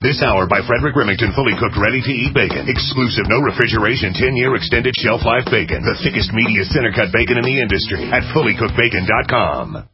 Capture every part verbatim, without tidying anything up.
This hour by Frederick Remington, fully cooked, ready-to-eat bacon. Exclusive, no refrigeration, ten-year extended shelf life bacon. The thickest, meatiest, center-cut bacon in the industry at fully cooked bacon dot com.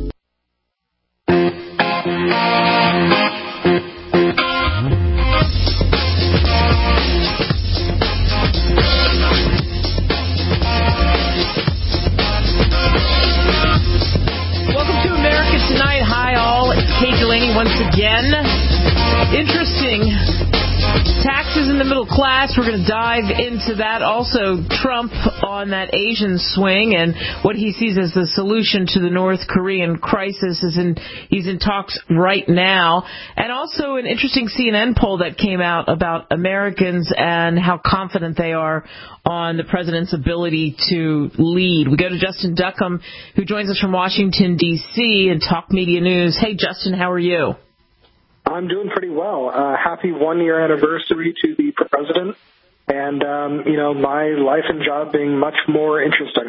Kate Delaney once again. Interesting. Taxes in the middle class. We're going to dive into that. Also, Trump on that Asian swing and what he sees as the solution to the North Korean crisis. Is in he's in talks right now. And also an interesting C N N poll that came out about Americans and how confident they are on the president's ability to lead. We go to Justin Duckham, who joins us from Washington, D C and Talk Media News. Hey, Justin, how are you? I'm doing pretty well. Uh, happy one-year anniversary to the president, and, um, you know, my life and job being much more interesting.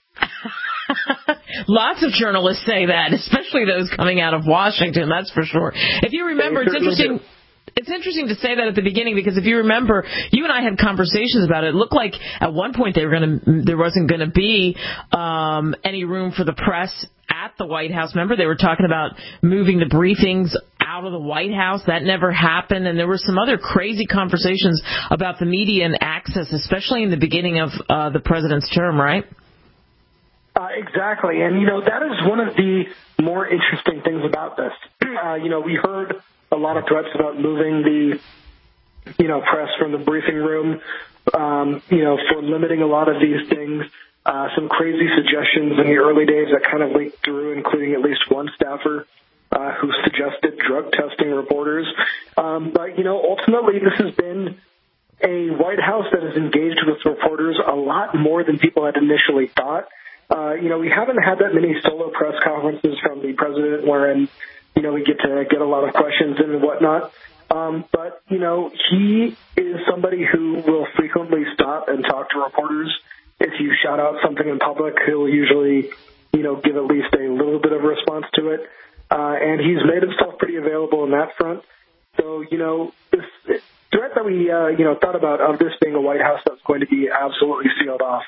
Lots of journalists say that, especially those coming out of Washington, that's for sure. If you remember, it's interesting... Do. It's interesting to say that at the beginning because if you remember, you and I had conversations about it. It looked like at one point they were going to, there wasn't going to be um, any room for the press at the White House. Remember, they were talking about moving the briefings out of the White House. That never happened. And there were some other crazy conversations about the media and access, especially in the beginning of uh, the president's term, right? Uh, exactly. And, you know, that is one of the more interesting things about this. Uh, you know, we heard a lot of threats about moving the, you know, press from the briefing room, um, you know, for limiting a lot of these things. Uh, some crazy suggestions in the early days that kind of leaked through, including at least one staffer uh, who suggested drug testing reporters. Um, but, you know, ultimately this has been a White House that has engaged with reporters a lot more than people had initially thought. Uh, you know, we haven't had that many solo press conferences from the president wherein, you know, we get to get a lot of questions and whatnot. Um, but, you know, he is somebody who will frequently stop and talk to reporters. If you shout out something in public, he'll usually, you know, give at least a little bit of a response to it. Uh, and he's made himself pretty available in that front. So, you know, this threat that we, uh, you know, thought about of this being a White House that's going to be absolutely sealed off,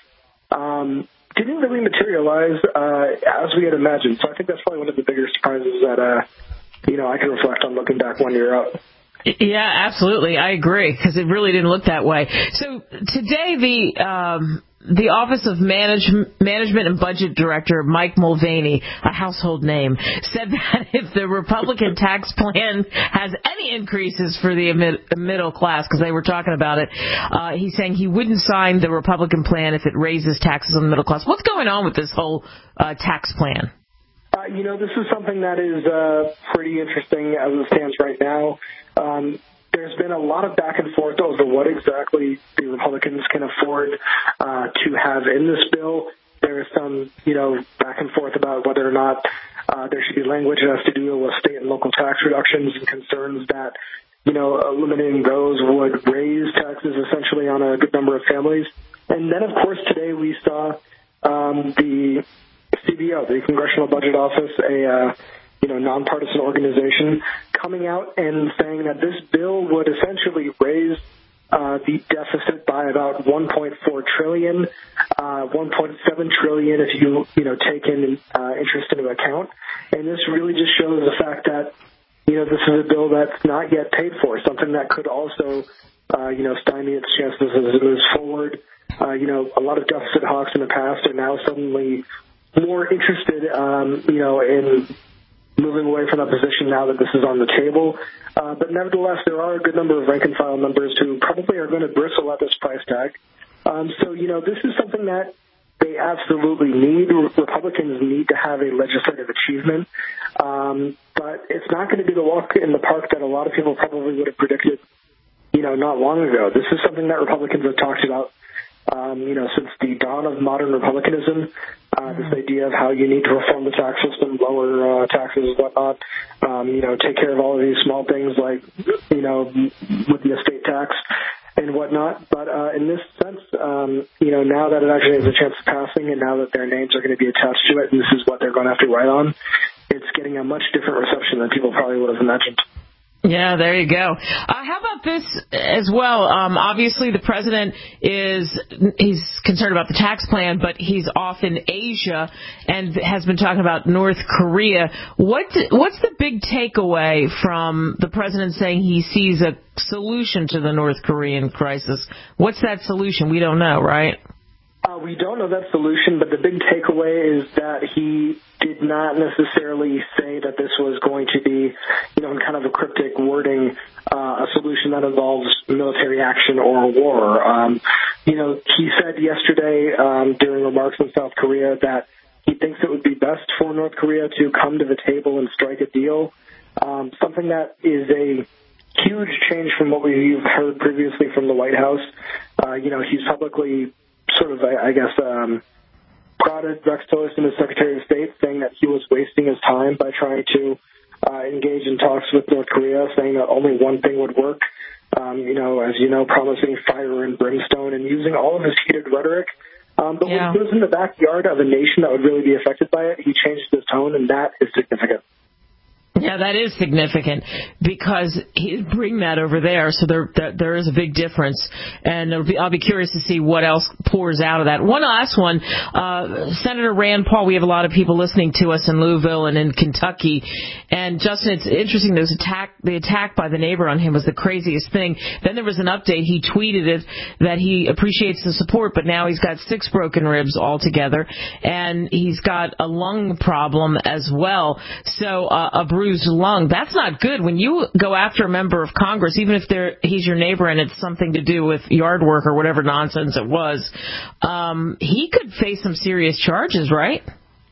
um, didn't really materialize uh, as we had imagined. So I think that's probably one of the bigger surprises that, uh, you know, I can reflect on looking back one year out. Yeah, absolutely. I agree, because it really didn't look that way. So today the um, the Office of Manage- Management and Budget Director, Mike Mulvaney, a household name, said that if the Republican tax plan has any increases for the mid- middle class, because they were talking about it, uh, he's saying he wouldn't sign the Republican plan if it raises taxes on the middle class. What's going on with this whole uh, tax plan? Uh, you know, this is something that is uh, pretty interesting as it stands right now. Um, there's been a lot of back and forth over what exactly the Republicans can afford uh, to have in this bill. There is some, you know, back and forth about whether or not uh, there should be language that has to do with state and local tax reductions and concerns that, you know, eliminating those would raise taxes essentially on a good number of families. And then, of course, today we saw um, the C B O, the Congressional Budget Office, a uh, you know nonpartisan organization, coming out and saying that this bill would essentially raise uh, the deficit by about one point four trillion dollars, uh, one point seven trillion dollars if you you know take in uh, interest into account. And this really just shows the fact that you know this is a bill that's not yet paid for, something that could also uh, you know stymie its chances as it moves forward. Uh, you know, a lot of deficit hawks in the past are now suddenly more interested, um, you know, in moving away from that position now that this is on the table. Uh, but nevertheless, there are a good number of rank-and-file members who probably are going to bristle at this price tag. Um, so, you know, this is something that they absolutely need. Republicans need to have a legislative achievement. Um, but it's not going to be the walk in the park that a lot of people probably would have predicted, you know, not long ago. This is something that Republicans have talked about Um, you know, since the dawn of modern republicanism, uh, this idea of how you need to reform the tax system, lower uh, taxes and whatnot, um, you know, take care of all of these small things like, you know, with the estate tax and whatnot. But uh, in this sense, um, you know, now that it actually has a chance of passing and now that their names are going to be attached to it and this is what they're going to have to write on, it's getting a much different reception than people probably would have imagined. Yeah, there you go. Uh, how about this as well? Um, obviously, the president is he's concerned about the tax plan, but he's off in Asia and has been talking about North Korea. What what's the big takeaway from the president saying he sees a solution to the North Korean crisis? What's that solution? We don't know, right? Uh, we don't know that solution, but the big takeaway is that he did not necessarily say that this was going to be, you know, in kind of a cryptic wording, uh, a solution that involves military action or a war. Um, you know, he said yesterday um, during remarks in South Korea that he thinks it would be best for North Korea to come to the table and strike a deal, um, something that is a huge change from what we've heard previously from the White House. Uh, you know, he's publicly sort of, I, I guess, um, prodded Rex Tillerson, the Secretary of State, saying that he was wasting his time by trying to uh, engage in talks with North Korea, saying that only one thing would work. Um, you know, as you know, promising fire and brimstone and using all of his heated rhetoric. Um, but yeah. when he was in the backyard of a nation that would really be affected by it, he changed his tone, and that is significant. Yeah, that is significant because he'd bring that over there, so there there, there is a big difference, and it'll be, I'll be curious to see what else pours out of that. One last one, uh, Senator Rand Paul, we have a lot of people listening to us in Louisville and in Kentucky, and Justin, it's interesting, there was attack, the attack by the neighbor on him was the craziest thing. Then there was an update, he tweeted it, that he appreciates the support, but now he's got six broken ribs altogether, and he's got a lung problem as well, so uh, a bruised lung. That's not good. When you go after a member of Congress, even if they're he's your neighbor and it's something to do with yard work or whatever nonsense it was, um, he could face some serious charges, right?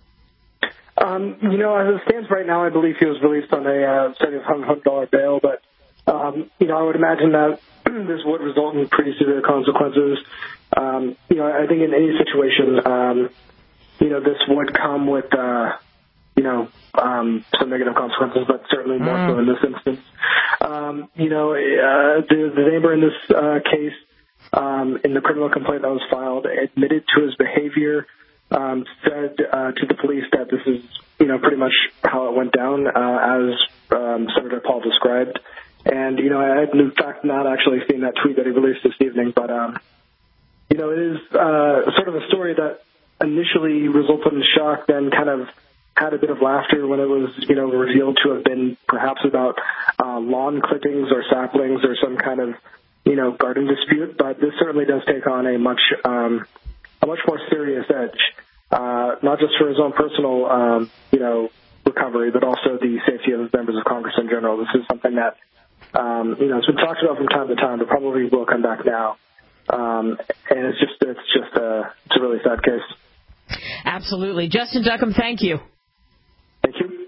Um, you know, as it stands right now, I believe he was released on a uh, seventy-five hundred dollars bail, but, um, you know, I would imagine that this would result in pretty severe consequences. Um, you know, I think in any situation, um, you know, this would come with, uh, you know, um, some negative consequences, but certainly more mm. so in this instance. Um, you know, uh, the, the neighbor in this uh, case, um, in the criminal complaint that was filed, admitted to his behavior, um, said uh, to the police that this is, you know, pretty much how it went down, uh, as um, Senator Paul described. And, you know, I had, in fact, not actually seen that tweet that he released this evening, but, um, you know, it is uh, sort of a story that initially resulted in shock, then kind of had a bit of laughter when it was, you know, revealed to have been perhaps about uh, lawn clippings or saplings or some kind of, you know, garden dispute. But this certainly does take on a much, um, a much more serious edge, uh, not just for his own personal, um, you know, recovery, but also the safety of members of Congress in general. This is something that, um, you know, it's been talked about from time to time, but probably will come back now. Um, and it's just, it's just a, it's a really sad case. Absolutely. Justin Duckham, thank you. Thank you.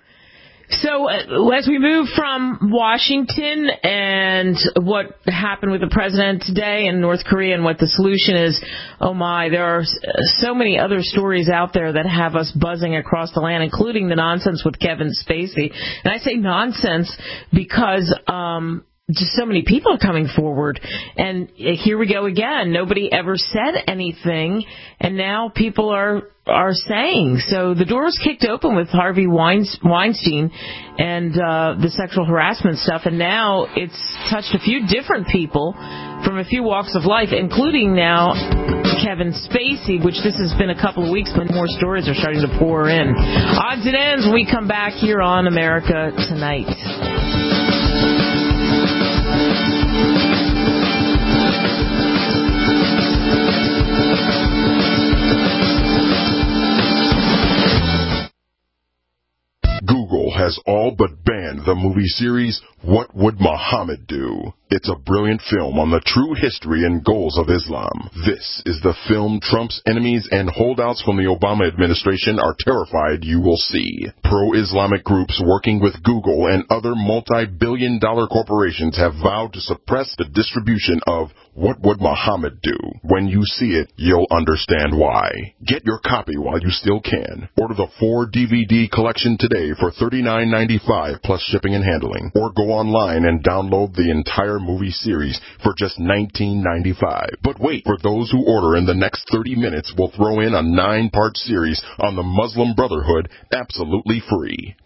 So uh, as we move from Washington and what happened with the president today in North Korea and what the solution is, oh my, there are so many other stories out there that have us buzzing across the land, including the nonsense with Kevin Spacey. And I say nonsense because um just so many people are coming forward. And here we go again. Nobody ever said anything, and now people are are saying. So the door was kicked open with Harvey Weinstein and uh, the sexual harassment stuff, and now it's touched a few different people from a few walks of life, including now Kevin Spacey, which this has been a couple of weeks, but more stories are starting to pour in. Odds and ends when we come back here on America Tonight. Google has all but banned the movie series What Would Muhammad Do? It's a brilliant film on the true history and goals of Islam. This is the film Trump's enemies and holdouts from the Obama administration are terrified you will see. Pro-Islamic groups working with Google and other multi-billion dollar corporations have vowed to suppress the distribution of What Would Muhammad Do? When you see it, you'll understand why. Get your copy while you still can. Order the four D V D collection today for thirty-nine ninety-five plus shipping and handling, or go online and download the entire movie series for just nineteen ninety-five. But wait, for those who order in the next thirty minutes, we'll throw in a nine-part series on the Muslim Brotherhood absolutely free.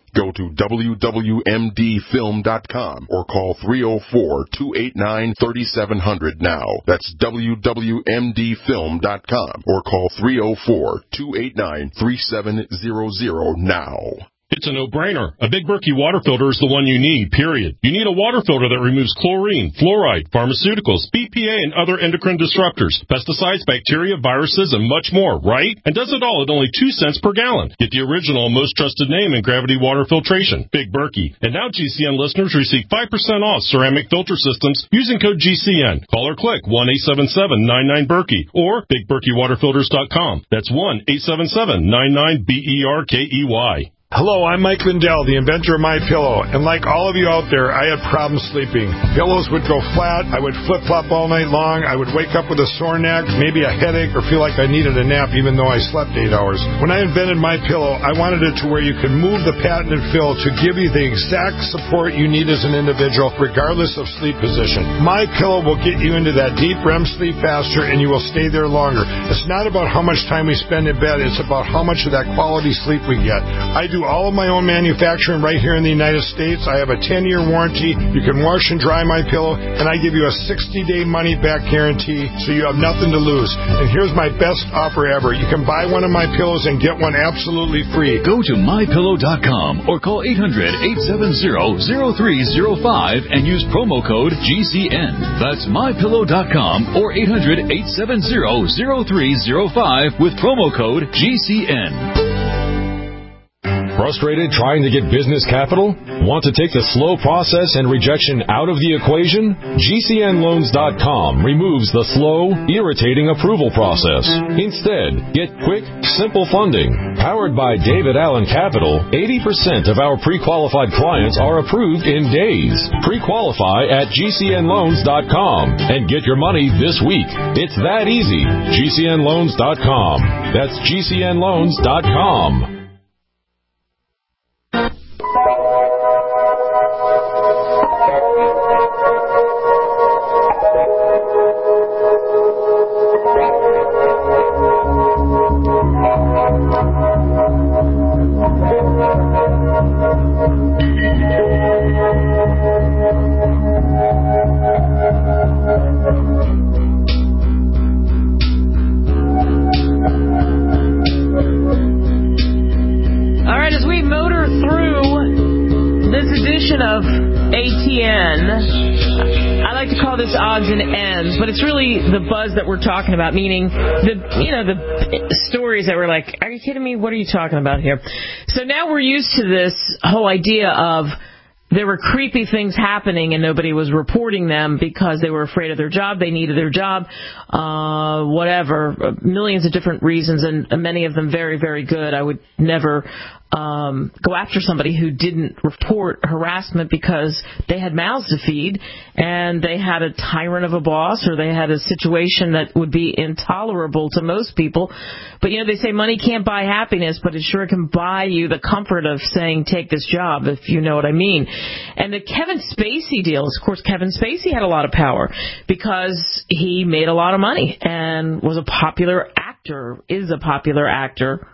Go to W W M D film dot com or call three oh four, two eight nine, three seven zero zero now. That's W W M D film dot com or call three oh four, two eight nine, three seven zero zero now. It's a no-brainer. A Big Berkey water filter is the one you need, period. You need a water filter that removes chlorine, fluoride, pharmaceuticals, B P A, and other endocrine disruptors, pesticides, bacteria, viruses, and much more, right? And does it all at only two cents per gallon. Get the original, most trusted name in gravity water filtration, Big Berkey. And now G C N listeners receive five percent off ceramic filter systems using code G C N. Call or click one eight seven seven, nine nine, Berkey or big berkey water filters dot com. That's one eight seven seven, nine nine, B E R K E Y. Hello, I'm Mike Lindell, the inventor of MyPillow, and like all of you out there, I had problems sleeping. Pillows would go flat, I would flip-flop all night long, I would wake up with a sore neck, maybe a headache, or feel like I needed a nap even though I slept eight hours. When I invented MyPillow, I wanted it to where you could move the patented fill to give you the exact support you need as an individual, regardless of sleep position. MyPillow will get you into that deep R E M sleep faster, and you will stay there longer. It's not about how much time we spend in bed, it's about how much of that quality sleep we get. I do all of my own manufacturing right here in the United States. I have a ten-year warranty. You can wash and dry my pillow, and I give you a sixty-day money-back guarantee, so you have nothing to lose. And here's my best offer ever. You can buy one of my pillows and get one absolutely free. Go to my pillow dot com or call eight hundred, eight seven zero, zero three zero five and use promo code G C N. That's my pillow dot com or eight hundred, eight seven zero, zero three zero five with promo code G C N. Frustrated trying to get business capital? Want to take the slow process and rejection out of the equation? G C N loans dot com removes the slow, irritating approval process. Instead, get quick, simple funding. Powered by David Allen Capital, eighty percent of our pre-qualified clients are approved in days. Pre-qualify at G C N loans dot com and get your money this week. It's that easy. G C N loans dot com. That's G C N loans dot com. Of A T N. I like to call this odds and ends, but it's really the buzz that we're talking about, meaning the, you know, the stories that we're like, are you kidding me? What are you talking about here? So now we're used to this whole idea of there were creepy things happening and nobody was reporting them because they were afraid of their job, they needed their job, uh, whatever, millions of different reasons, and many of them very, very good. I would never um, go after somebody who didn't report harassment because they had mouths to feed and they had a tyrant of a boss or they had a situation that would be intolerable to most people. But, you know, they say money can't buy happiness, but it sure can buy you the comfort of saying, take this job, if you know what I mean. And the Kevin Spacey deal, of course, Kevin Spacey had a lot of power because he made a lot of money and was a popular actor, is a popular actor,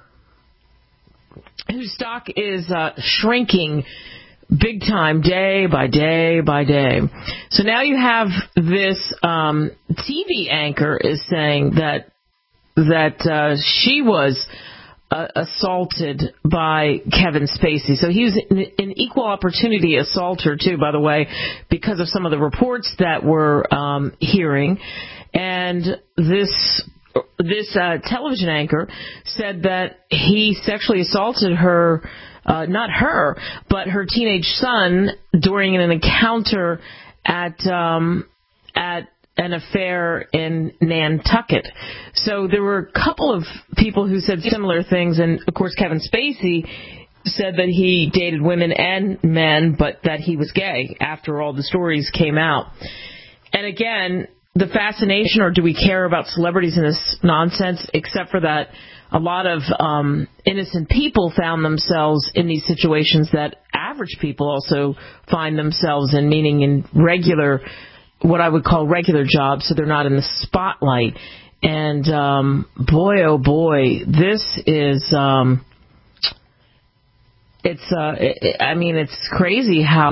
whose stock is uh, shrinking big time, day by day by day. So now you have this um, T V anchor is saying that that uh, she was uh, assaulted by Kevin Spacey. So he was an, an equal opportunity assaulter, too, by the way, because of some of the reports that we're um, hearing. And this this uh, television anchor said that he sexually assaulted her, uh, not her, but her teenage son during an encounter at um, at an affair in Nantucket. So there were a couple of people who said similar things, and of course Kevin Spacey said that he dated women and men, but that he was gay after all the stories came out. And again, the fascination, or do we care about celebrities in this nonsense, except for that a lot of um, innocent people found themselves in these situations that average people also find themselves in, meaning in regular, what I would call regular jobs, so they're not in the spotlight. And um, boy, oh boy, this is um, it's, uh, it, I mean, it's crazy how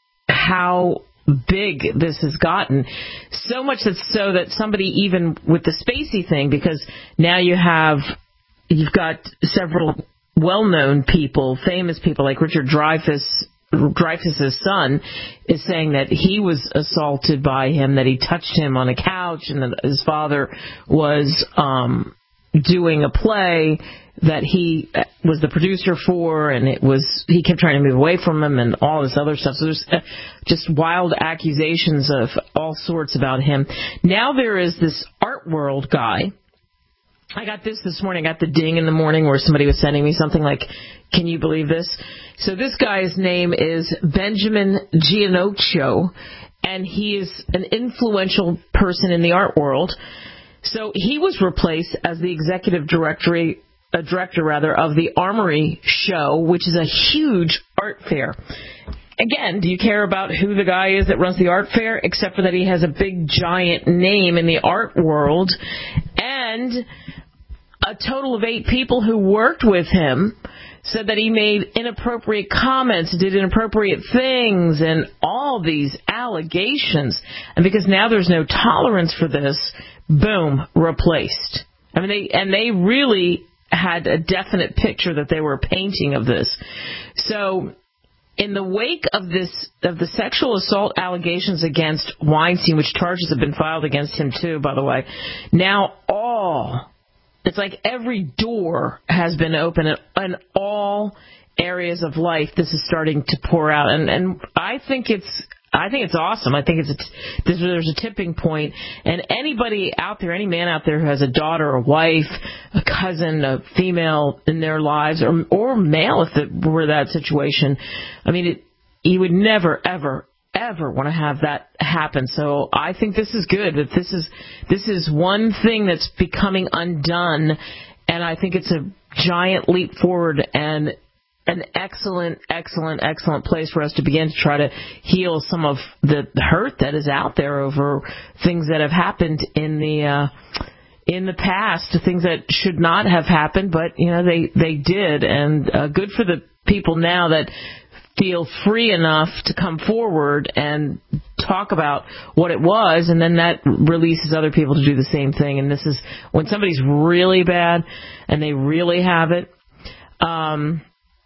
how big this has gotten. So much that's so that somebody, even with the Spacey thing, because now you have, you've got several well-known people, famous people like Richard Dreyfuss, Dreyfuss's son is saying that he was assaulted by him, that he touched him on a couch, and that his father was um, doing a play that he was the producer for, and it was he kept trying to move away from him and all this other stuff. So there's just wild accusations of all sorts about him. Now there is this Art World guy. I got this this morning. I got the ding in the morning where somebody was sending me something like, can you believe this? So this guy's name is Benjamin Giannocchio, and he is an influential person in the art world. So he was replaced as the executive director, uh, director rather, of the Armory Show, which is a huge art fair. Again, do you care about who the guy is that runs the art fair, except for that he has a big, giant name in the art world, and a total of eight people who worked with him said that he made inappropriate comments, did inappropriate things, and all these allegations. And because now there's no tolerance for this, boom, replaced. I mean, they and they really had a definite picture that they were painting of this. So in the wake of this, of the sexual assault allegations against Weinstein, which charges have been filed against him too, by the way, now all, it's like every door has been open in all areas of life. This is starting to pour out, and and I think it's I think it's awesome. I think it's a, there's, there's a tipping point, and anybody out there, any man out there who has a daughter, a wife, a cousin, a female in their lives, or or male if it were that situation, I mean, it, you would never ever ever want to have that happen. So I think this is good. That this is this is one thing that's becoming undone, and I think it's a giant leap forward and an excellent, excellent, excellent place for us to begin to try to heal some of the hurt that is out there over things that have happened in the uh, in the past, things that should not have happened, but you know they they did, and uh, good for the people now that feel free enough to come forward and talk about what it was, and then that releases other people to do the same thing. And this is when somebody's really bad and they really have it, um,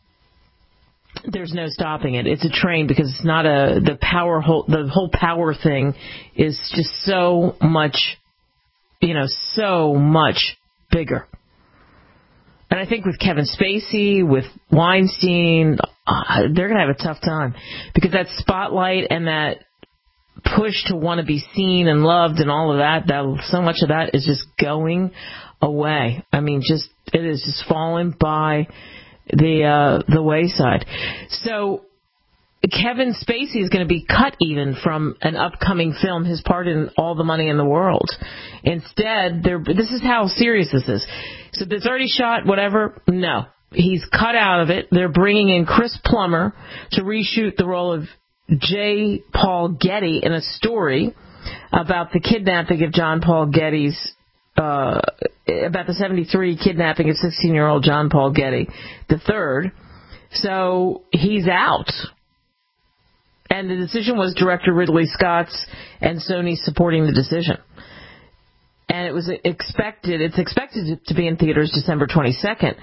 there's no stopping it. It's a train, because it's not a the power whole the whole power thing is just so much, you know, so much bigger. And I think with Kevin Spacey, with Weinstein, uh, they're going to have a tough time, because that spotlight and that push to want to be seen and loved and all of that, that so much of that is just going away. I mean, just it is just falling by the uh, the wayside. So Kevin Spacey is going to be cut even from an upcoming film, his part in All the Money in the World. Instead, they're, this is how serious this is. So it's already shot, whatever? No. He's cut out of it. They're bringing in Chris Plummer to reshoot the role of J. Paul Getty in a story about the kidnapping of John Paul Getty's, uh, about the seventy-three kidnapping of sixteen-year-old John Paul Getty the third. So he's out. And the decision was director Ridley Scott's and Sony supporting the decision. And it was expected, it's expected to be in theaters December twenty-second.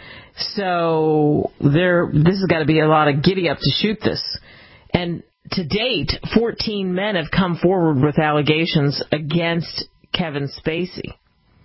So there, this has got to be a lot of giddy up to shoot this. And to date, fourteen men have come forward with allegations against Kevin Spacey.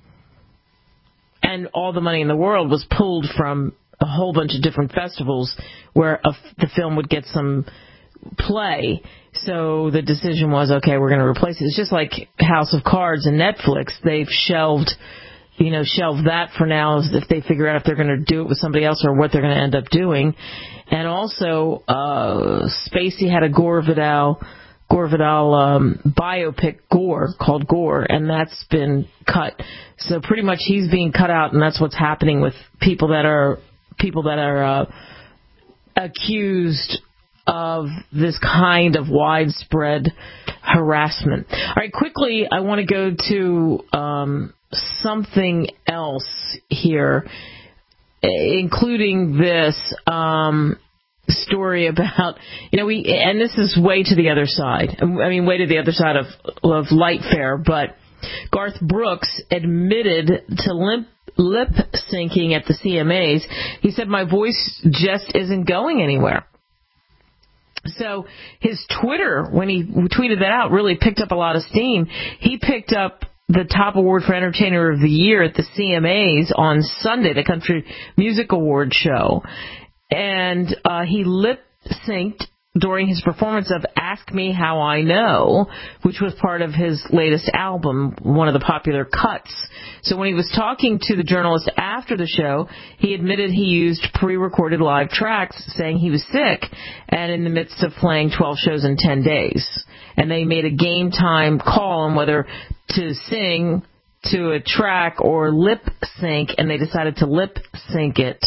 And All the Money in the World was pulled from a whole bunch of different festivals where a, the film would get some play. So the decision was, okay, we're going to replace it. It's just like House of Cards and Netflix. They've shelved, you know, shelved that for now if they figure out if they're going to do it with somebody else or what they're going to end up doing. And also, uh, Spacey had a Gore Vidal, Gore Vidal um, biopic, Gore, called Gore, and that's been cut. So pretty much he's being cut out, and that's what's happening with people that are people that are uh, accused of this kind of widespread harassment. All right, quickly, I want to go to um, something else here, including this. Um, story about, you know, we, and this is way to the other side. I mean, way to the other side of, of light fare, but Garth Brooks admitted to limp, lip syncing at the C M As. He said, my voice just isn't going anywhere. So his Twitter, when he tweeted that out, really picked up a lot of steam. He picked up the top award for Entertainer of the Year at the C M As on Sunday, the Country Music Award show. And uh, he lip-synced during his performance of Ask Me How I Know, which was part of his latest album, one of the popular cuts. So when he was talking to the journalist after the show, he admitted he used pre-recorded live tracks, saying he was sick and in the midst of playing twelve shows in ten days. And they made a game time call on whether to sing to a track or lip sync, and they decided to lip sync it.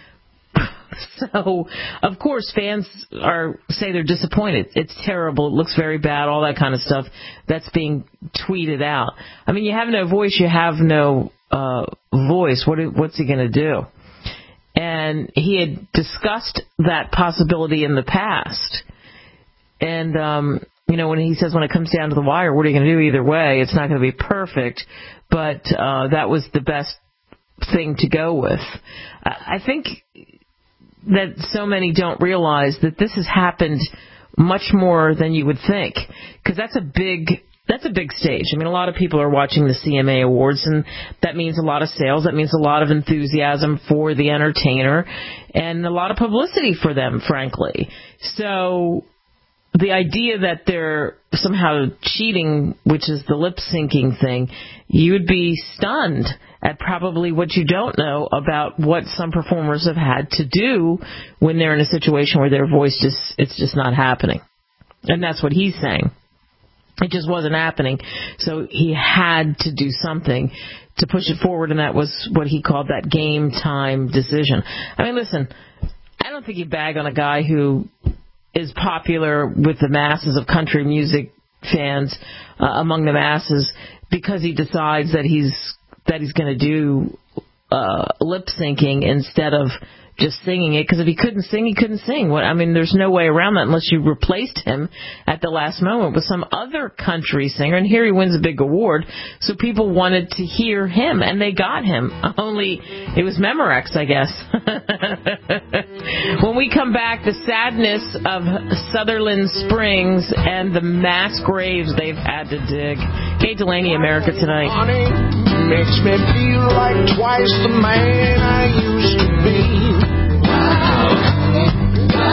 So, of course, fans are say they're disappointed. It's terrible. It looks very bad, all that kind of stuff that's being tweeted out. I mean, you have no voice, you have no uh, voice. What what's he going to do? And he had discussed that possibility in the past. And, um, you know, when he says when it comes down to the wire, what are you going to do either way? It's not going to be perfect. But uh, that was the best thing to go with. I think that so many don't realize that this has happened much more than you would think, because that's a big that's a big stage. I mean, a lot of people are watching the C M A Awards, and that means a lot of sales. That means a lot of enthusiasm for the entertainer and a lot of publicity for them, frankly. So the idea that they're somehow cheating, which is the lip syncing thing, you would be stunned at probably what you don't know about what some performers have had to do when they're in a situation where their voice just, it's just not happening. And that's what he's saying. It just wasn't happening. So he had to do something to push it forward, and that was what he called that game time decision. I mean, listen, I don't think you bag on a guy who is popular with the masses of country music fans, uh, among the masses, because he decides that he's that he's going to do uh, lip syncing instead of just singing it. Because if he couldn't sing, he couldn't sing. What, I mean, there's no way around that unless you replaced him at the last moment with some other country singer. And here he wins a big award, so people wanted to hear him, and they got him. Only it was Memorex, I guess. When we come back, the sadness of Sutherland Springs and the mass graves they've had to dig. Kate Delaney, America Tonight. Makes me feel like twice the man I used to be. Wow.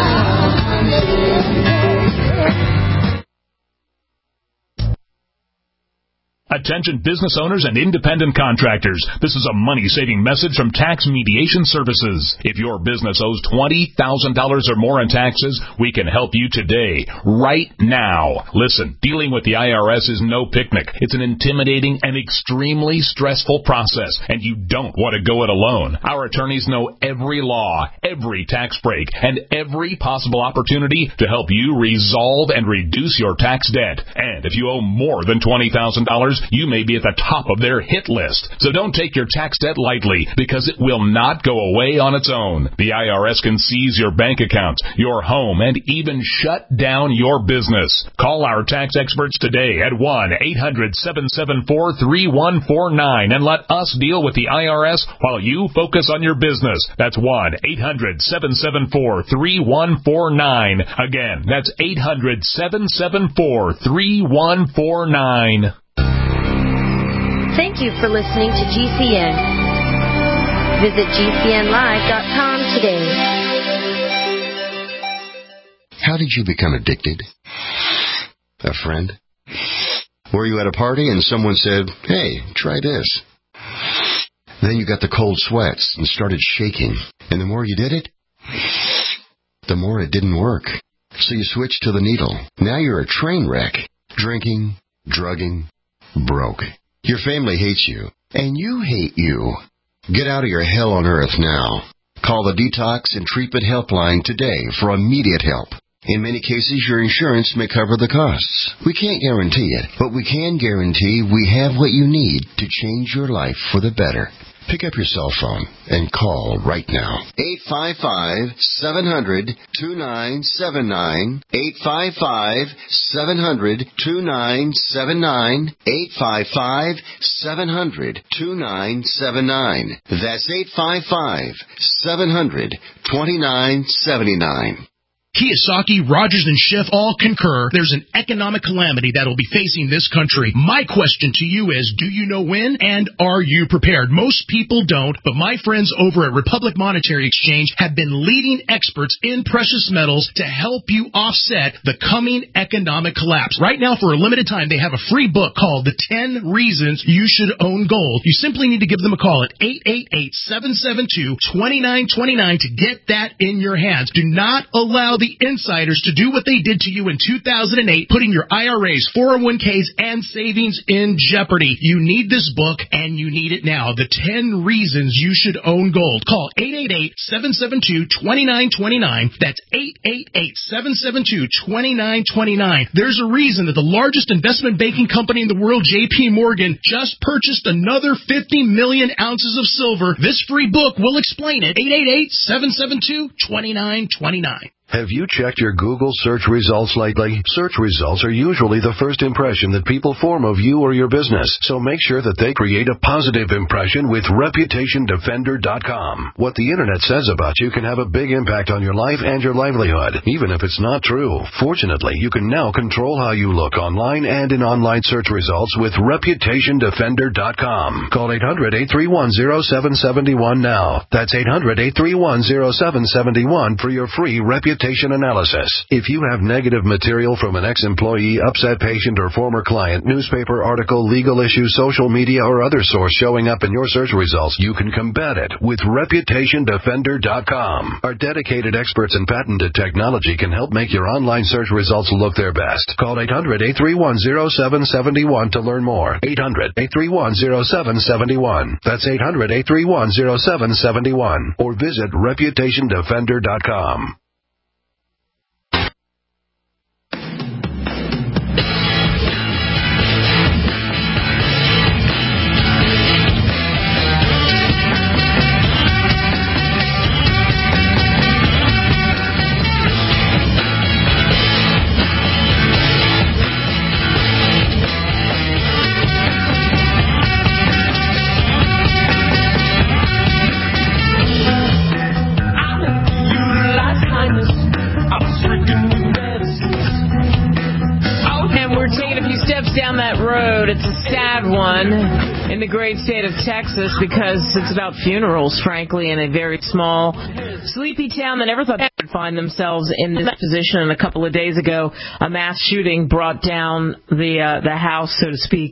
Attention business owners and independent contractors. This is a money-saving message from Tax Mediation Services. If your business owes twenty thousand dollars or more in taxes, we can help you today, right now. Listen, dealing with the I R S is no picnic. It's an intimidating and extremely stressful process, and you don't want to go it alone. Our attorneys know every law, every tax break, and every possible opportunity to help you resolve and reduce your tax debt. And if you owe more than twenty thousand dollars, you may be at the top of their hit list. So don't take your tax debt lightly, because it will not go away on its own. The I R S can seize your bank accounts, your home, and even shut down your business. Call our tax experts today at one eight hundred seven seven four three one four nine and let us deal with the I R S while you focus on your business. That's one eight hundred seven seven four three one four nine. Again, that's eight hundred seven seven four three one four nine. Thank you for listening to G C N. Visit G C N live dot com today. How did you become addicted? A friend? Were you at a party and someone said, "Hey, try this"? Then you got the cold sweats and started shaking. And the more you did it, the more it didn't work. So you switched to the needle. Now you're a train wreck. Drinking, drugging, broke. Your family hates you, and you hate you. Get out of your hell on earth now. Call the Detox and Treatment Helpline today for immediate help. In many cases, your insurance may cover the costs. We can't guarantee it, but we can guarantee we have what you need to change your life for the better. Pick up your cell phone and call right now. eight five five, seven hundred, two nine seven nine. eight five five, seven hundred, two nine seven nine. eight five five, seven hundred, two nine seven nine. That's eight five five, seven hundred, two nine seven nine. Kiyosaki, Rogers, and Schiff all concur there's an economic calamity that will be facing this country. My question to you is, do you know when, and are you prepared? Most people don't, but my friends over at Republic Monetary Exchange have been leading experts in precious metals to help you offset the coming economic collapse. Right now, for a limited time, they have a free book called The ten Reasons You Should Own Gold. You simply need to give them a call at eight eight eight, seven seven two, two nine two nine to get that in your hands. Do not allow the insiders to do what they did to you in two thousand eight, putting your I R As, four oh one k's, and savings in jeopardy. You need this book, and you need it now. The ten Reasons You Should Own Gold. Call eight eight eight, seven seven two, two nine two nine. That's eight eight eight, seven seven two, two nine two nine. There's a reason that the largest investment banking company in the world, J P Morgan, just purchased another fifty million ounces of silver. This free book will explain it. eight eight eight, seven seven two, two nine two nine. Have you checked your Google search results lately? Search results are usually the first impression that people form of you or your business, so make sure that they create a positive impression with Reputation Defender dot com. What the Internet says about you can have a big impact on your life and your livelihood, even if it's not true. Fortunately, you can now control how you look online and in online search results with Reputation Defender dot com. Call eight hundred, eight three one, oh seven seven one now. That's eight hundred, eight three one, oh seven seven one for your free Reputation analysis. If you have negative material from an ex-employee, upset patient, or former client, newspaper article, legal issue, social media, or other source showing up in your search results, you can combat it with Reputation Defender dot com. Our dedicated experts and patented technology can help make your online search results look their best. Call eight hundred, eight three one, oh seven seven one to learn more. eight hundred, eight three one, oh seven seven one. That's eight hundred, eight three one, oh seven seven one. Or visit Reputation Defender dot com. It's a sad one in the great state of Texas because it's about funerals, frankly, in a very small, sleepy town that never thought they would find themselves in this position. And a couple of days ago, a mass shooting brought down the uh, the house, so to speak.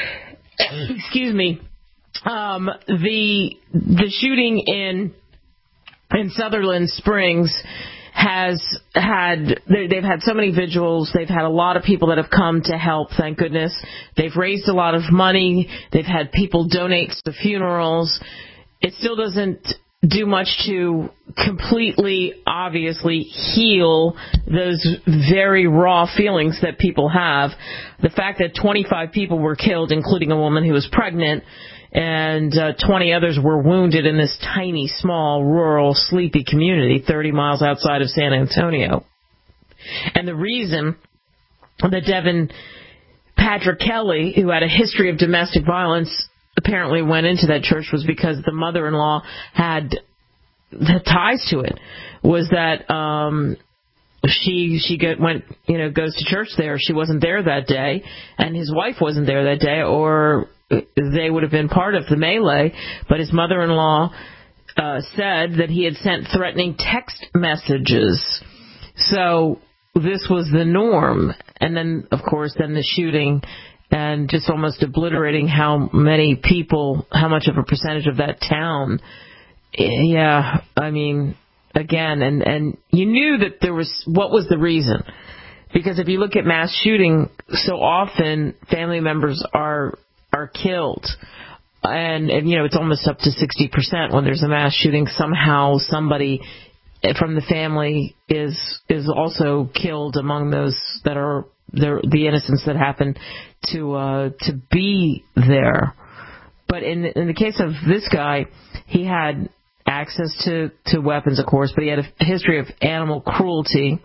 Excuse me. Um, the the shooting in in Sutherland Springs has had, they've had so many vigils, they've had a lot of people that have come to help, thank goodness. They've raised a lot of money, they've had people donate to the funerals. It still doesn't do much to completely, obviously, heal those very raw feelings that people have. The fact that twenty-five people were killed, including a woman who was pregnant, and uh, twenty others were wounded in this tiny, small, rural, sleepy community thirty miles outside of San Antonio. And the reason that Devin Patrick Kelly, who had a history of domestic violence, apparently went into that church was because the mother-in-law had the ties to it, was that um, she she get, went you know goes to church there. She wasn't there that day, and his wife wasn't there that day, or they would have been part of the melee, but his mother-in-law uh, said that he had sent threatening text messages. So this was the norm. And then, of course, then the shooting, and just almost obliterating how many people, how much of a percentage of that town. Yeah, I mean, again, and, and you knew that there was, what was the reason? Because if you look at mass shooting, so often family members are are killed. And, and, you know, it's almost up to sixty percent when there's a mass shooting. Somehow somebody from the family is is also killed among those that are the, the innocents that happen to uh, to be there. but in in the case of this guy, he had access to, to weapons, of course, but he had a history of animal cruelty,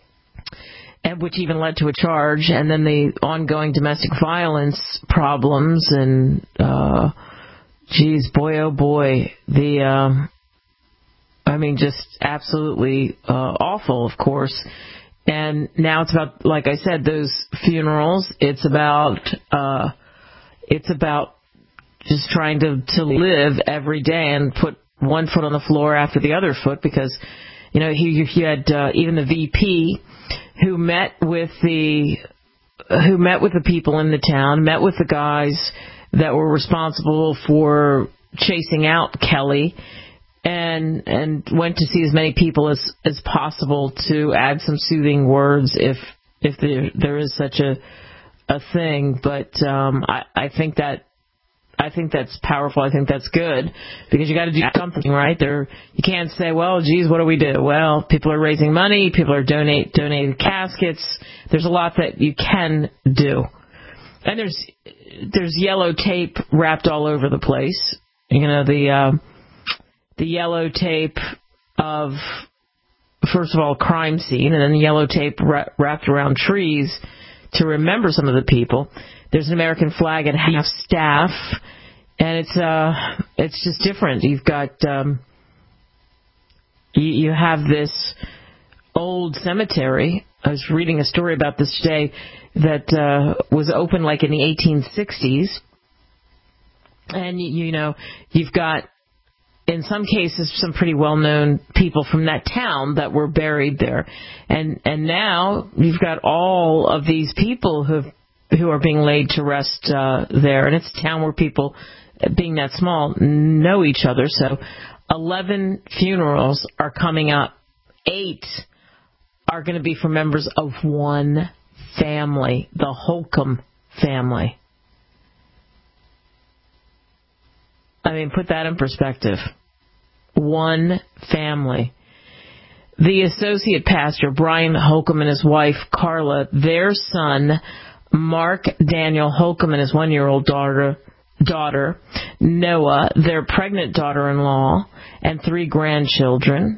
and which even led to a charge, and then the ongoing domestic violence problems, and, uh, geez, boy, oh boy, the, um, I mean, just absolutely uh, awful, of course. And now it's about, like I said, those funerals. It's about, uh, it's about just trying to, to live every day and put one foot on the floor after the other foot, because, you know, he, he had uh, even the V P who met with the, who met with the people in the town, met with the guys that were responsible for chasing out Kelly, and and went to see as many people as, as possible to add some soothing words if if there there is such a a thing. But um, I, I think that I think that's powerful. I think that's good, because you got to do something, right? There, you can't say, well, geez, what do we do? Well, people are raising money, people are donate donating caskets. There's a lot that you can do, and there's there's yellow tape wrapped all over the place. You know, the uh, the yellow tape of, first of all, crime scene, and then the yellow tape ra- wrapped around trees to remember some of the people. There's an American flag at half staff, and it's uh, it's just different. You've got um, you, you have this old cemetery. I was reading a story about this today that uh, was open like in the eighteen sixties, and you, you know you've got, in some cases, some pretty well-known people from that town that were buried there. And and now you've got all of these people who who are being laid to rest uh, there. And it's a town where people, being that small, know each other. So eleven funerals are coming up. Eight are going to be for members of one family, the Holcomb family. I mean, put that in perspective. One family. The associate pastor, Brian Holcomb, and his wife, Carla, their son, Mark Daniel Holcomb, and his one-year-old daughter, daughter, Noah, their pregnant daughter-in-law, and three grandchildren.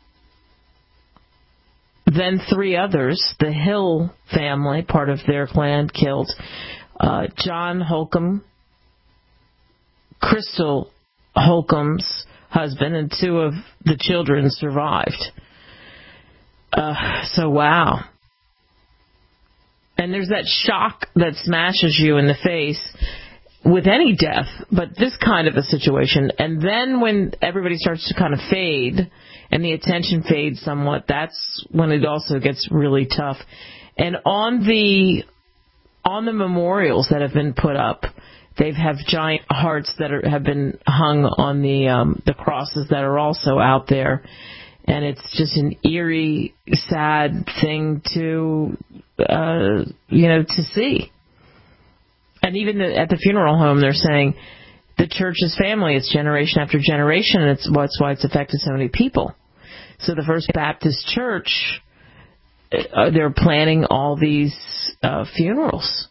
Then three others, the Hill family, part of their clan, killed. Uh, John Holcomb, Crystal Holcomb's husband, and two of the children survived. Uh, so, wow. And there's that shock that smashes you in the face with any death, but this kind of a situation. And then when everybody starts to kind of fade and the attention fades somewhat, that's when it also gets really tough. And on the on the memorials that have been put up, they have giant hearts that are, have been hung on the um, the crosses that are also out there, and it's just an eerie, sad thing to uh, you know to see. And even the, at the funeral home, they're saying the church is family; it's generation after generation, and it's that's why it's affected so many people. So the First Baptist Church, uh, they're planning all these uh, funerals.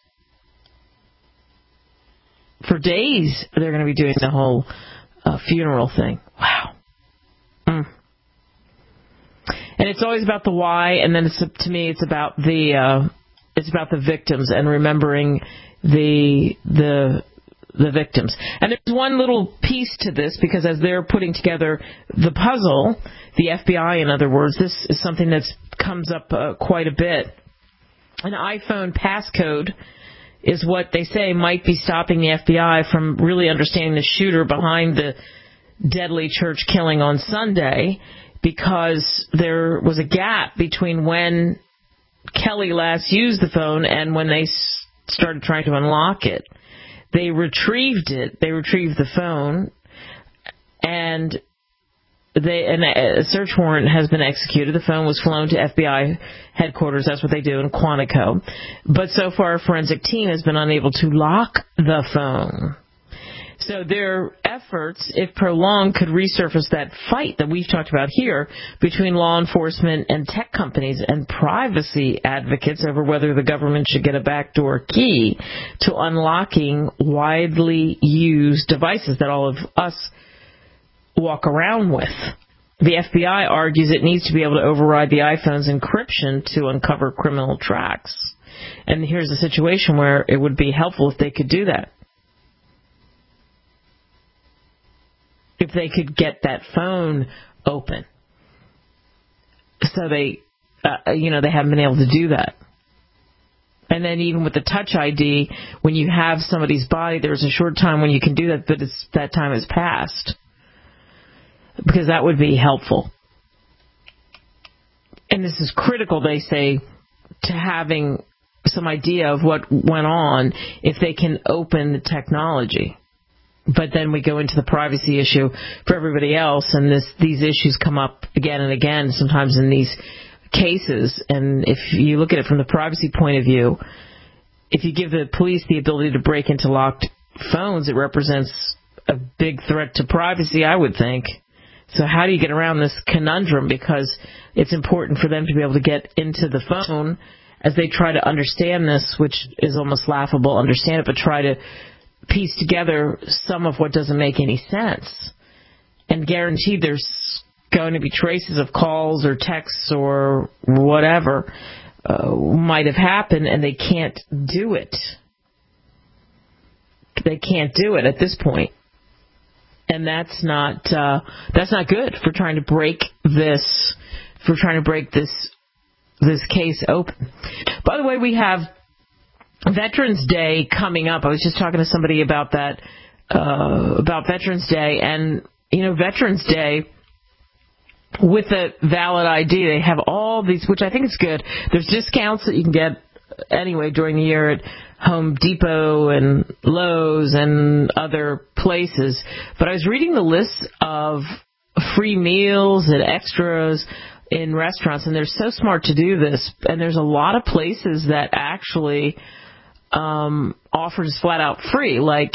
For days, they're going to be doing the whole uh, funeral thing. Wow. Mm. And it's always about the why, and then it's, to me, it's about the uh, it's about the victims and remembering the the the victims. And there's one little piece to this, because as they're putting together the puzzle, the F B I, in other words, this is something that comes up uh, quite a bit. An iPhone passcode is what they say might be stopping the F B I from really understanding the shooter behind the deadly church killing on Sunday, because there was a gap between when Kelly last used the phone and when they started trying to unlock it. They retrieved it. They retrieved the phone, and they and a search warrant has been executed. The phone was flown to F B I headquarters. That's what they do in Quantico. But so far, a forensic team has been unable to lock the phone. So their efforts, if prolonged, could resurface that fight that we've talked about here between law enforcement and tech companies and privacy advocates over whether the government should get a backdoor key to unlocking widely used devices that all of us walk around with. The F B I argues it needs to be able to override the iPhone's encryption to uncover criminal tracks. And here's a situation where it would be helpful if they could do that. If they could get that phone open. So they, uh, you know, they haven't been able to do that. And then even with the Touch I D, when you have somebody's body, there's a short time when you can do that, but it's, that time has passed. Because that would be helpful. And this is critical, they say, to having some idea of what went on if they can open the technology. But then we go into the privacy issue for everybody else, and this, these issues come up again and again, sometimes in these cases. And if you look at it from the privacy point of view, if you give the police the ability to break into locked phones, it represents a big threat to privacy, I would think. So how do you get around this conundrum? Because it's important for them to be able to get into the phone as they try to understand this, which is almost laughable, understand it, but try to piece together some of what doesn't make any sense. And guaranteed there's going to be traces of calls or texts or whatever uh, might have happened, and they can't do it. They can't do it at this point. And that's not uh, that's not good for trying to break this for trying to break this this case open. By the way, we have Veterans Day coming up. I was just talking to somebody about that uh, about Veterans Day, and you know, Veterans Day with a valid I D, they have all these, which I think is good. There's discounts that you can get anyway during the year at Home Depot and Lowe's and other places. But I was reading the list of free meals and extras in restaurants, and they're so smart to do this. And there's a lot of places that actually um, offer just flat out free, like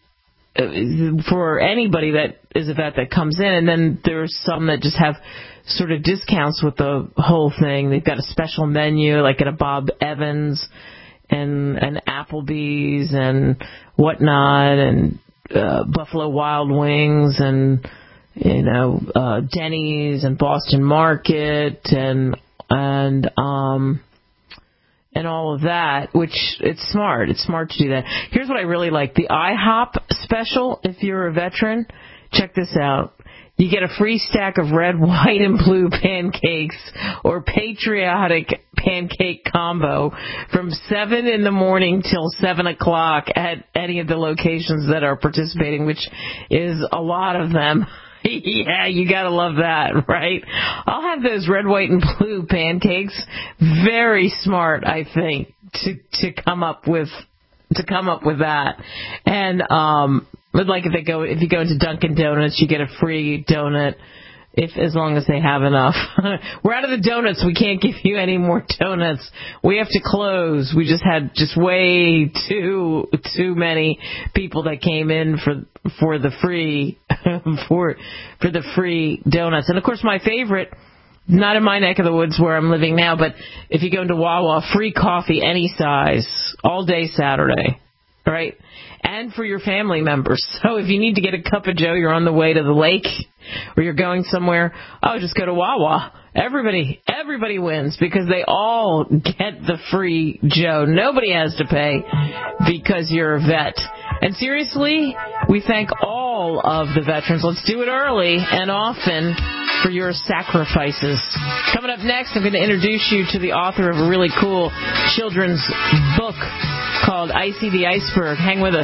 for anybody that is a vet that comes in. And then there's some that just have sort of discounts with the whole thing. They've got a special menu, like at a Bob Evans and and Applebee's and whatnot, and uh, Buffalo Wild Wings, and you know uh, Denny's and Boston Market, and and um and all of that. Which it's smart. It's smart to do that. Here's what I really like: the IHOP special. If you're a veteran, check this out. You get a free stack of red, white, and blue pancakes or patriotic pancake combo from seven in the morning till seven o'clock at any of the locations that are participating, which is a lot of them. Yeah, you gotta love that, right? I'll have those red, white, and blue pancakes. Very smart, I think, to to come up with to come up with that. And um But like if they go, if you go into Dunkin' Donuts, you get a free donut, if as long as they have enough. We're out of the donuts. We can't give you any more donuts. We have to close. We just had just way too too many people that came in for for the free for for the free donuts. And of course, my favorite, not in my neck of the woods where I'm living now, but if you go into Wawa, free coffee any size all day Saturday, right? And for your family members. So if you need to get a cup of Joe, you're on the way to the lake, or you're going somewhere, oh, just go to Wawa. Everybody, everybody wins because they all get the free Joe. Nobody has to pay because you're a vet. And seriously, we thank all of the veterans. Let's do it early and often for your sacrifices. Coming up next, I'm going to introduce you to the author of a really cool children's book called Icy the Iceberg. Hang with us.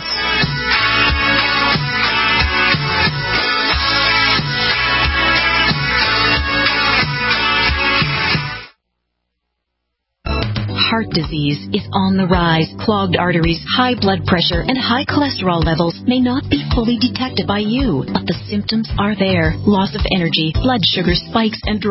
Heart disease is on the rise. Clogged arteries, high blood pressure, and high cholesterol levels may not be fully detected by you, but the symptoms are there. Loss of energy, blood sugar spikes and drops,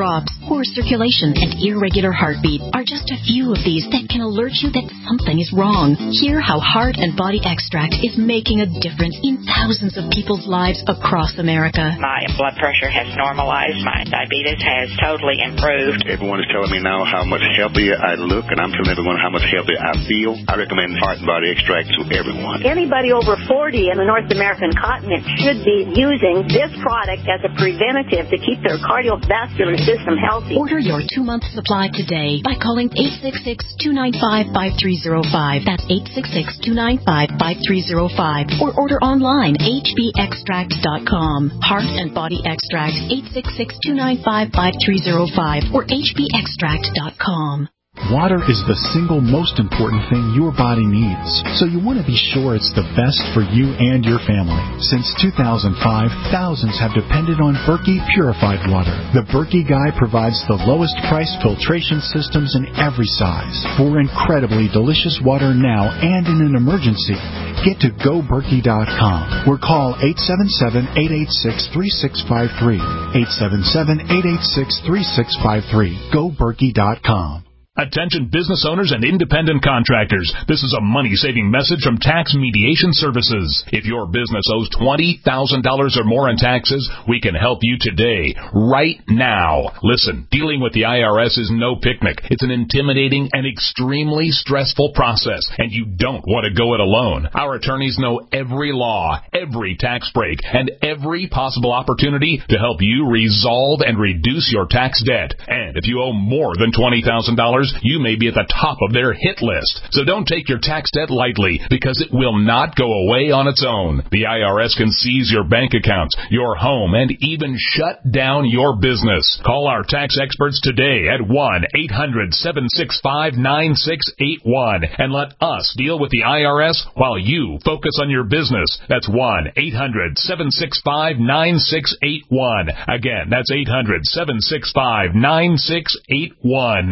poor circulation, and irregular heartbeat are just a few of these that can alert you that something is wrong. Hear how Heart and Body Extract is making a difference in thousands of people's lives across America. My blood pressure has normalized. My diabetes has totally improved. Everyone is telling me now how much healthier I look, and I'm telling everyone how much healthier I feel. I recommend Heart and Body Extract to everyone. Anybody over forty in the North American continent should be using this product as a preventative to keep their cardiovascular system healthy. Order your two-month supply today by calling eight six six, two nine five, five three zero five. That's eight six six, two nine five, five three zero five. Or order online, h b extract dot com. Heart and Body Extract, eight six six, two nine five, five three zero five or h b extract dot com. Water is the single most important thing your body needs, so you want to be sure it's the best for you and your family. Since two thousand five, thousands have depended on Berkey purified water. The Berkey Guy provides the lowest price filtration systems in every size for incredibly delicious water now and in an emergency. Get to go berkey dot com or call eight seven seven, eight eight six, three six five three. eight seven seven, eight eight six, three six five three. go berkey dot com. Attention business owners and independent contractors. This is a money-saving message from Tax Mediation Services. If your business owes twenty thousand dollars or more in taxes, we can help you today, right now. Listen, dealing with the I R S is no picnic. It's an intimidating and extremely stressful process, and you don't want to go it alone. Our attorneys know every law, every tax break, and every possible opportunity to help you resolve and reduce your tax debt. And if you owe more than twenty thousand dollars, you may be at the top of their hit list. So don't take your tax debt lightly, because it will not go away on its own. The I R S can seize your bank accounts, your home, and even shut down your business. Call our tax experts today at one eight hundred, seven six five, nine six eight one and let us deal with the I R S while you focus on your business. That's one eight hundred, seven six five, nine six eight one. Again, that's eight hundred, seven six five, nine six eight one.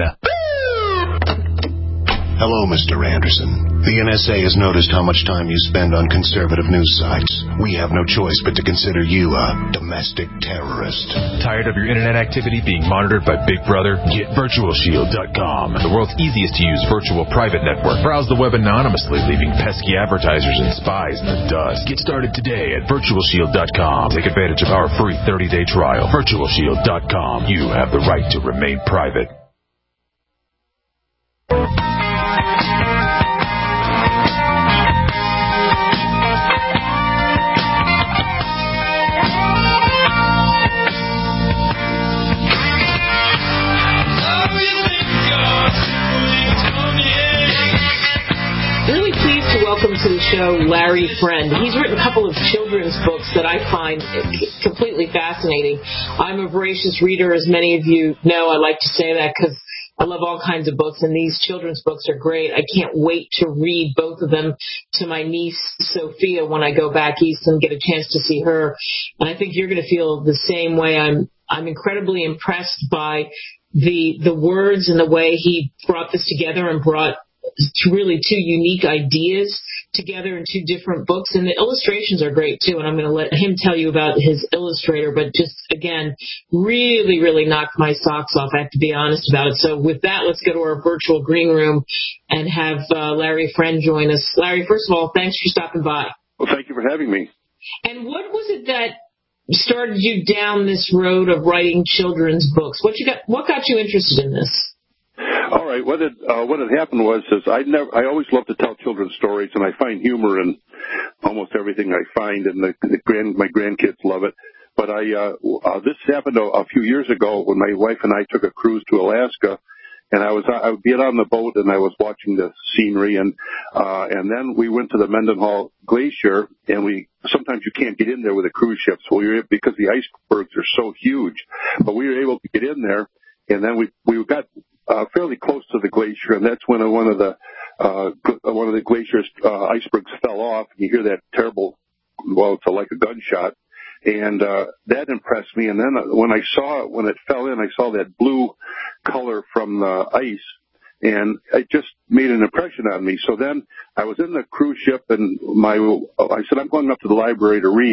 Hello, Mister Anderson. The N S A has noticed how much time you spend on conservative news sites. We have no choice but to consider you a domestic terrorist. Tired of your internet activity being monitored by Big Brother? Get virtual shield dot com, the world's easiest to use virtual private network. Browse the web anonymously, leaving pesky advertisers and spies in the dust. Get started today at virtual shield dot com. Take advantage of our free thirty-day trial. virtual shield dot com. You have the right to remain private. Welcome to the show, Larry Friend. He's written a couple of children's books that I find completely fascinating. I'm a voracious reader, as many of you know. I like to say that because I love all kinds of books, and these children's books are great. I can't wait to read both of them to my niece, Sophia, when I go back east and get a chance to see her. And I think you're going to feel the same way. I'm I'm incredibly impressed by the the words and the way he brought this together and brought really two unique ideas together in two different books, and the illustrations are great too, and I'm going to let him tell you about his illustrator, but just again really really knocked my socks off, I have to be honest about it. So with that, let's go to our virtual green room and have uh, Larry Friend join us. Larry, first of all, thanks for stopping by. Well, thank you for having me. And what was it that started you down this road of writing children's books? What you got what got you interested in this? All right. What had uh, what had happened was, is I never I always love to tell children's stories, and I find humor in almost everything I find, and the, the grand my grandkids love it. But I uh, uh, this happened a, a few years ago when my wife and I took a cruise to Alaska, and I was I would get on the boat and I was watching the scenery, and uh, and then we went to the Mendenhall Glacier, and we sometimes you can't get in there with a cruise ship, so we were, because the icebergs are so huge, but we were able to get in there, and then we we got Uh, fairly close to the glacier, and that's when uh, one of the uh, one of the glacier's uh, icebergs fell off. And you hear that terrible, well, it's like a gunshot, and uh, that impressed me. And then when I saw it, when it fell in, I saw that blue color from the ice, and it just made an impression on me. So then I was in the cruise ship, and my I said, I'm going up to the library to read,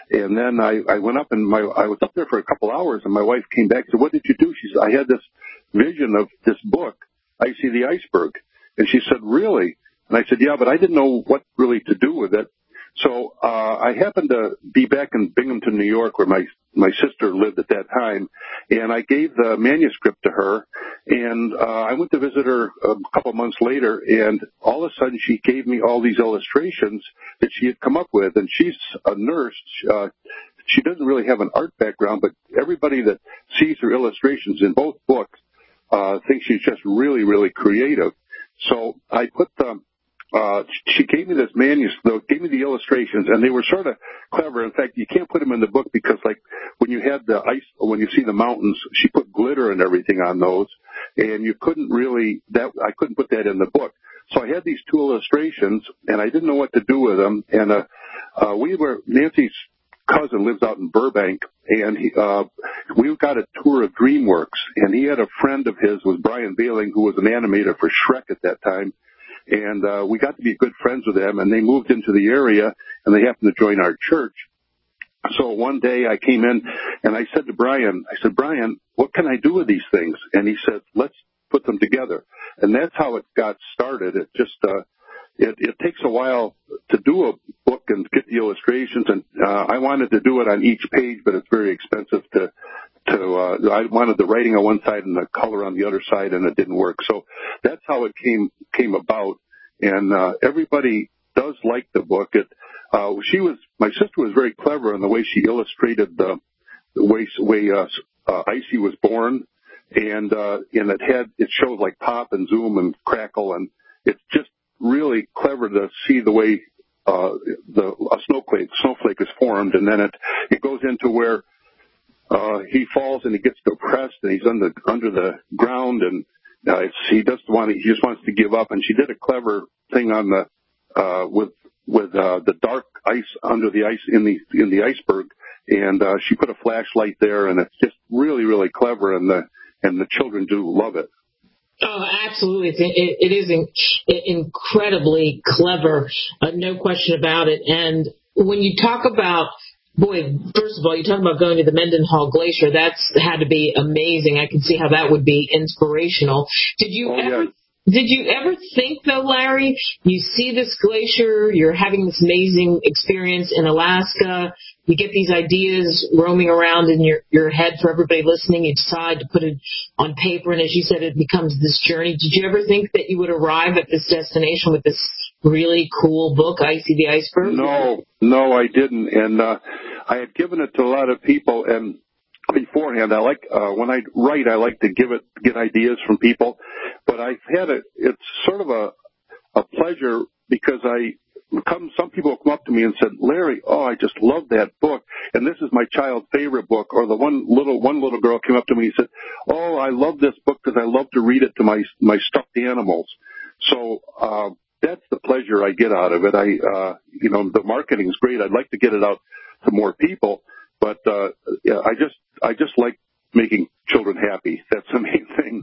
And then I, I went up and my, I was up there for a couple hours and my wife came back and said, what did you do? She said, I had this vision of this book, I See the Iceberg. And she said, really? And I said, yeah, but I didn't know what really to do with it. So, uh, I happened to be back in Binghamton, New York, where my, my sister lived at that time. And I gave the manuscript to her. And, uh, I went to visit her a couple months later. And all of a sudden she gave me all these illustrations that she had come up with. And she's a nurse. Uh, she doesn't really have an art background, but everybody that sees her illustrations in both books, uh, thinks she's just really, really creative. So I put the, Uh, she gave me this manuscript, gave me the illustrations, and they were sort of clever. In fact, you can't put them in the book because, like, when you had the ice, when you see the mountains, she put glitter and everything on those, and you couldn't really, that, I couldn't put that in the book. So I had these two illustrations, and I didn't know what to do with them, and, uh, uh, we were, Nancy's cousin lives out in Burbank, and he, uh, we got a tour of DreamWorks, and he had a friend of his, was Brian Bailing, who was an animator for Shrek at that time. And uh, we got to be good friends with them, and they moved into the area, and they happened to join our church. So one day I came in, and I said to Brian, I said, Brian, what can I do with these things? And he said, let's put them together. And that's how it got started. It just, uh, it, it takes a while to do a book and get the illustrations, and uh, I wanted to do it on each page, but it's very expensive to to, uh, I wanted the writing on one side and the color on the other side, and it didn't work. So that's how it came, came about. And, uh, everybody does like the book. It, uh, she was, my sister was very clever in the way she illustrated the, the way, way, uh, uh, Icy was born. And, uh, and it had, it showed like pop and zoom and crackle. And it's just really clever to see the way, uh, the, a snowflake, snowflake is formed. And then it, it goes into where, Uh, he falls and he gets depressed and he's under, under the ground and, uh, it's, he doesn't want to, he just wants to give up. And she did a clever thing on the, uh, with, with, uh, the dark ice under the ice in the, in the iceberg. And, uh, she put a flashlight there and it's just really, really clever. And the, and the children do love it. Oh, absolutely. It, it, it is in, incredibly clever. Uh, no question about it. And when you talk about, boy, first of all, you talk about going to the Mendenhall Glacier. That's had to be amazing. I can see how that would be inspirational. Did you oh, ever? Yeah. Did you ever think, though, Larry, you see this glacier, you're having this amazing experience in Alaska, you get these ideas roaming around in your, your head for everybody listening, you decide to put it on paper, and as you said, it becomes this journey. Did you ever think that you would arrive at this destination with this really cool book, I See the Iceberg? No, no, I didn't. And uh, I had given it to a lot of people, and beforehand, I like, uh, when I write, I like to give it, get ideas from people. But I've had it, it's sort of a, a pleasure because I come, some people come up to me and said, Larry, oh, I just love that book. And this is my child's favorite book. Or the one little, one little girl came up to me and said, oh, I love this book because I love to read it to my, my stuffed animals. So, uh, that's the pleasure I get out of it. I, uh, you know, the marketing's great. I'd like to get it out to more people, but, uh, yeah, I just, I just like making children happy. That's the main thing.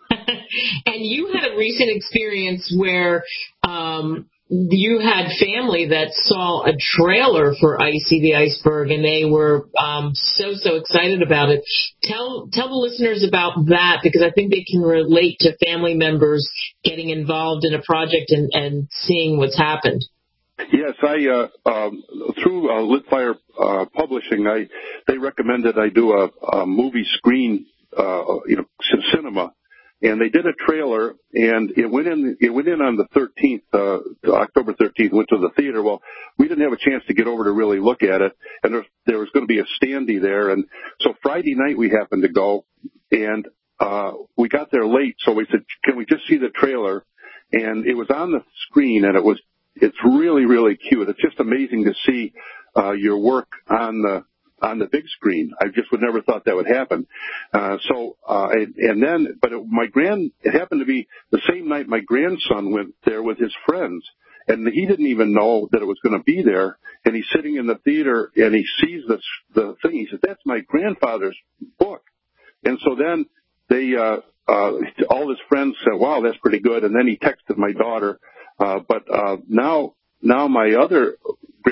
And you had a recent experience where um, you had family that saw a trailer for I See the Iceberg, and they were um, so, so excited about it. Tell tell the listeners about that, because I think they can relate to family members getting involved in a project and, and seeing what's happened. Yes, I uh, um, through uh, Litfire uh, Publishing, I they recommended I do a, a movie screen, uh, you know, cinema. And they did a trailer, and it went in. It went in on the thirteenth, uh, October thirteenth. Went to the theater. Well, we didn't have a chance to get over to really look at it, and there, there was going to be a standee there. And so Friday night we happened to go, and uh, we got there late. So we said, "Can we just see the trailer?" And it was on the screen, and it was. It's really, really cute. It's just amazing to see uh, your work on the. on the big screen. I just would never thought that would happen. Uh, so, uh, and, and then, but it, my grand, it happened to be the same night my grandson went there with his friends, and he didn't even know that it was going to be there. And he's sitting in the theater and he sees this, the thing. He said, "That's my grandfather's book." And so then they, uh, uh, all his friends said, "Wow, that's pretty good." And then he texted my daughter. Uh, but, uh, now, now my other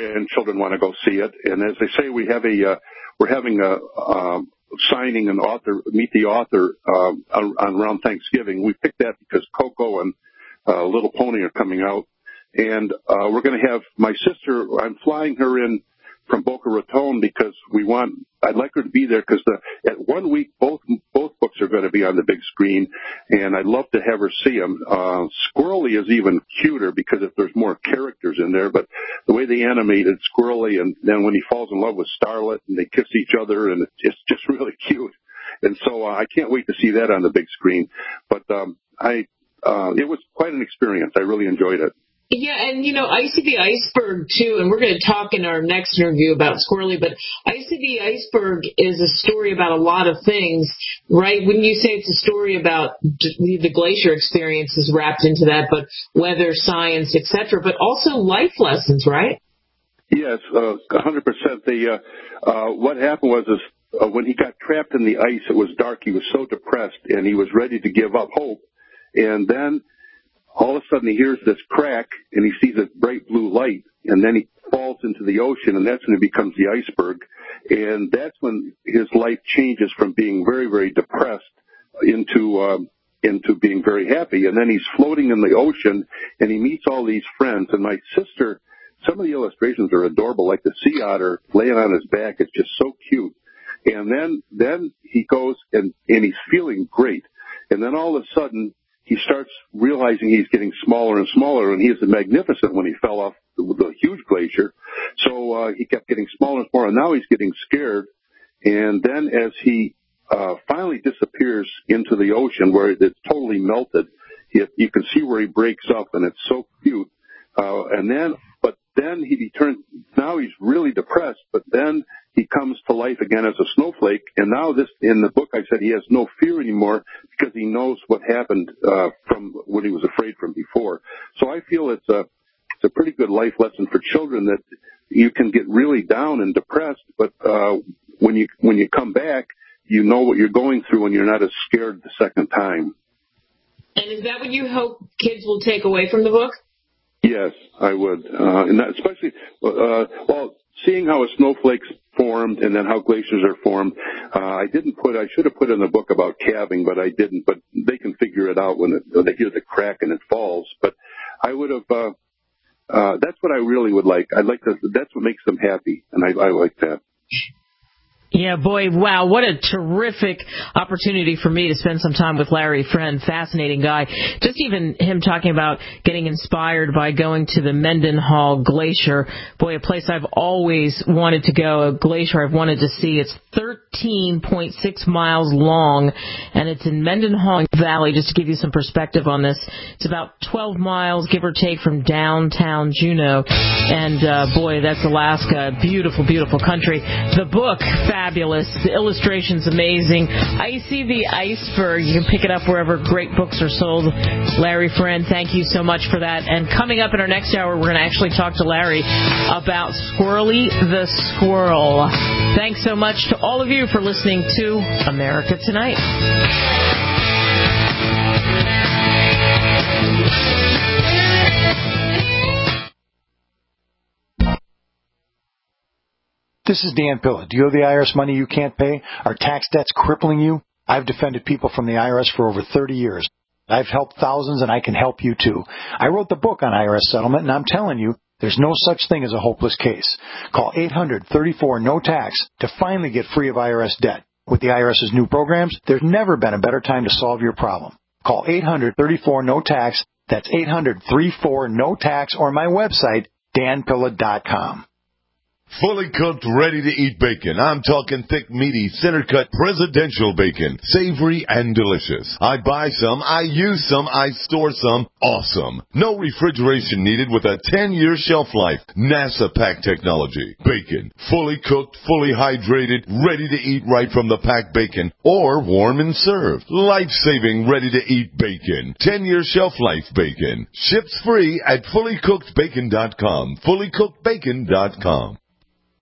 grandchildren want to go see it. And as they say, we have a uh, we're having a um, signing an author, meet the author um, on, on around Thanksgiving. We picked that because Coco and uh, Little Pony are coming out, and uh, we're going to have my sister. I'm flying her in from Boca Raton because we want. I'd like her to be there because the, at one week both both books are going to be on the big screen, and I'd love to have her see them. Uh, Squirrely is even cuter because if there's more characters in there, but the way they animated Squirrely, and then when he falls in love with Starlet and they kiss each other, and it's just really cute. And so uh, I can't wait to see that on the big screen. But um, I, uh, it was quite an experience. I really enjoyed it. Yeah, and, you know, Icy the Iceberg, too, and we're going to talk in our next interview about Squirrely, but Icy the Iceberg is a story about a lot of things, right? Wouldn't you say it's a story about the glacier experiences wrapped into that, but weather, science, et cetera, but also life lessons, right? Yes, uh, one hundred percent. The, uh, uh, what happened was is, uh, when he got trapped in the ice, it was dark, he was so depressed, and he was ready to give up hope, and then all of a sudden he hears this crack and he sees a bright blue light, and then he falls into the ocean, and that's when it becomes the iceberg. And that's when his life changes from being very, very depressed into, um, into being very happy. And then he's floating in the ocean and he meets all these friends. And my sister, some of the illustrations are adorable, like the sea otter laying on his back. It's just so cute. And then, then he goes and, and he's feeling great. And then all of a sudden, he starts realizing he's getting smaller and smaller, and he is magnificent when he fell off the, the huge glacier. So uh, he kept getting smaller and smaller, and now he's getting scared. And then as he uh, finally disappears into the ocean where it's totally melted, he, you can see where he breaks up, and it's so cute. Uh, and then, but then he turns, now he's really depressed, but then he comes to life again as a snowflake, and now this, in the book I said he has no fear anymore because he knows what happened uh, from what he was afraid from before. So I feel it's a, it's a pretty good life lesson for children that you can get really down and depressed, but uh, when you when you come back, you know what you're going through and you're not as scared the second time. And is that what you hope kids will take away from the book? Yes, I would, uh, and that especially, uh, well, seeing how a snowflake's formed and then how glaciers are formed. Uh, I didn't put, I should have put in the book about calving, but I didn't, but they can figure it out when, it, when they hear the crack and it falls. But I would have, uh, uh, that's what I really would like. I'd like to, that's what makes them happy, and I, I like that. Yeah, boy, wow, what a terrific opportunity for me to spend some time with Larry Friend, fascinating guy. Just even him talking about getting inspired by going to the Mendenhall Glacier. Boy, a place I've always wanted to go, a glacier I've wanted to see. It's thirteen point six miles long, and it's in Mendenhall Valley, just to give you some perspective on this. It's about twelve miles, give or take, from downtown Juneau. And, uh, boy, that's Alaska. Beautiful, beautiful country. The book, fabulous. The illustration's amazing. Icy the Iceberg. You can pick it up wherever great books are sold. Larry Friend, thank you so much for that. And coming up in our next hour, we're going to actually talk to Larry about Squirrely the Squirrel. Thanks so much to all of you for listening to America Tonight. This is Dan Pilla. Do you owe the I R S money you can't pay? Are tax debts crippling you? I've defended people from the I R S for over thirty years. I've helped thousands, and I can help you too. I wrote the book on I R S settlement, and I'm telling you, there's no such thing as a hopeless case. Call eight hundred, thirty-four, no tax to finally get free of I R S debt. With the IRS's new programs, there's never been a better time to solve your problem. Call eight hundred, thirty-four, no tax. That's eight hundred, thirty-four, no tax, or my website, dan pilla dot com. Fully cooked, ready-to-eat bacon. I'm talking thick, meaty, center-cut presidential bacon. Savory and delicious. I buy some, I use some, I store some. Awesome. No refrigeration needed with a ten-year shelf life. NASA pack technology. Bacon. Fully cooked, fully hydrated, ready-to-eat right from the packed bacon. Or warm and served. Life-saving, ready-to-eat bacon. ten-year shelf life bacon. Ships free at fully cooked bacon dot com. fully cooked bacon dot com.